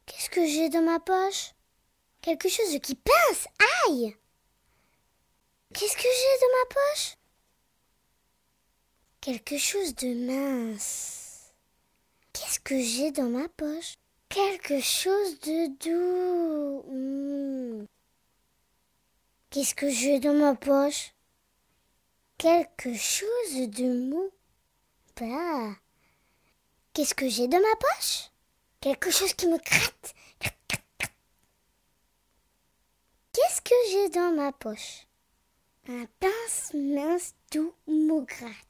Qu'est-ce que j'ai dans ma poche? Quelque chose qui pince. Aïe! Qu'est-ce que j'ai dans ma poche? Quelque chose de mince. Qu'est-ce que j'ai dans ma poche? Quelque chose de doux. Qu'est-ce que j'ai dans ma poche? Quelque chose de mou. Bah. Qu'est-ce que j'ai dans ma poche? Quelque chose qui me gratte. Qu'est-ce que j'ai dans ma poche? Un pince mince doux me gratte.